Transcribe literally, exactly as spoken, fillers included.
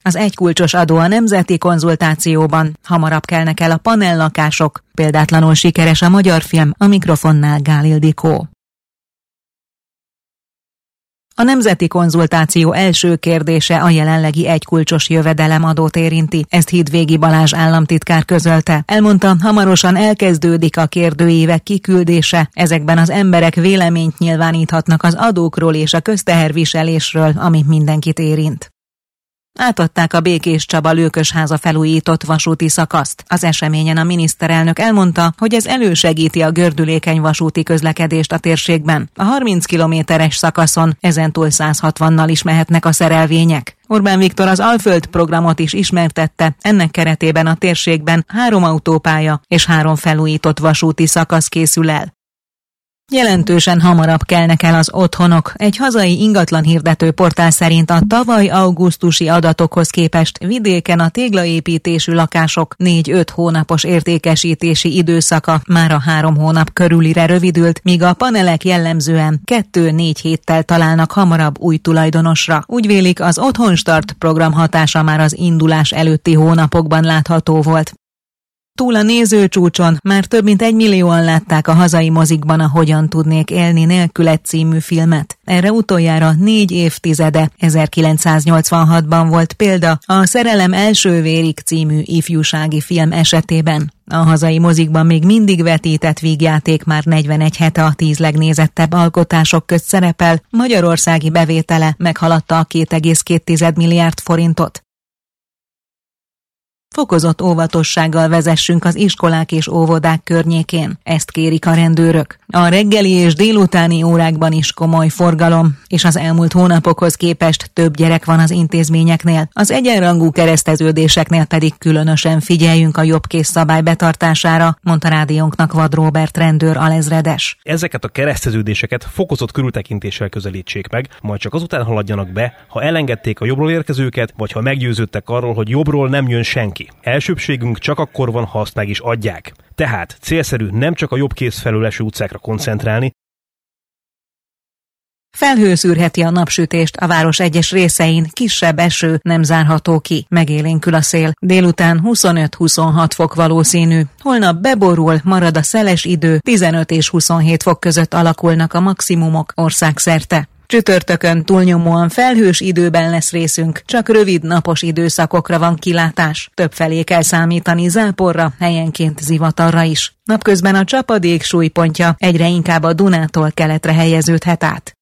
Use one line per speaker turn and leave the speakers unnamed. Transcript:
Az egykulcsos adó a nemzeti konzultációban, hamarabb kelnek el a panellakások, példátlanul sikeres a magyar film, a mikrofonnál Gál Ildikó. A nemzeti konzultáció első kérdése a jelenlegi egykulcsos jövedelemadót érinti, ezt Hídvégi Balázs államtitkár közölte. Elmondta, hamarosan elkezdődik a kérdőívek kiküldése, ezekben az emberek véleményt nyilváníthatnak az adókról és a közteherviselésről, ami mindenkit érint. Átadták a Békés Csaba Lőkösháza felújított vasúti szakaszt. Az eseményen a miniszterelnök elmondta, hogy ez elősegíti a gördülékeny vasúti közlekedést a térségben. A harminc kilométeres szakaszon ezentúl száz hatvannal is mehetnek a szerelvények. Orbán Viktor az Alföld programot is ismertette, ennek keretében a térségben három autópálya és három felújított vasúti szakasz készül el. Jelentősen hamarabb kelnek el az otthonok. Egy hazai ingatlan hirdető portál szerint a tavaly augusztusi adatokhoz képest vidéken a téglaépítésű lakások négy-öt hónapos értékesítési időszaka már a három hónap körülire rövidült, míg a panelek jellemzően kettő-négy héttel találnak hamarabb új tulajdonosra. Úgy vélik, az Otthonstart program hatása már az indulás előtti hónapokban látható volt. Túl a nézőcsúcson már több mint egy millióan látták a hazai mozikban a Hogyan tudnék élni nélküled című filmet. Erre utoljára négy évtizede, ezerkilencszáznyolcvanhatban volt példa a Szerelem első vérig című ifjúsági film esetében. A hazai mozikban még mindig vetített vígjáték már negyvenegy hete a tíz legnézettebb alkotások közt szerepel, magyarországi bevétele meghaladta a két egész két milliárd forintot. Fokozott óvatossággal vezessünk az iskolák és óvodák környékén. Ezt kérik a rendőrök. A reggeli és délutáni órákban is komoly forgalom, és az elmúlt hónapokhoz képest több gyerek van az intézményeknél. Az egyenrangú kereszteződéseknél pedig különösen figyeljünk a jobbkész szabály betartására, mondta rádiónknak Vad Róbert rendőr alezredes.
Ezeket a kereszteződéseket fokozott körültekintéssel közelítsék meg, majd csak azután haladjanak be, ha elengedték a jobbról érkezőket, vagy ha meggyőződtek arról, hogy jobbról nem jön senki. Elsőbbségünk csak akkor van, ha azt meg is adják. Tehát célszerű nem csak a jobb kéz felől eső utcákra koncentrálni.
Felhő szűrheti a napsütést, a város egyes részein kisebb eső nem zárható ki. Megélénkül a szél. Délután huszonöt-huszonhat fok valószínű. Holnap beborul, marad a szeles idő, tizenöt és huszonhét fok között alakulnak a maximumok országszerte. Csütörtökön túlnyomóan felhős időben lesz részünk, csak rövid napos időszakokra van kilátás. Többfelé kell számítani záporra, helyenként zivatarra is. Napközben a csapadék súlypontja egyre inkább a Dunától keletre helyeződhet át.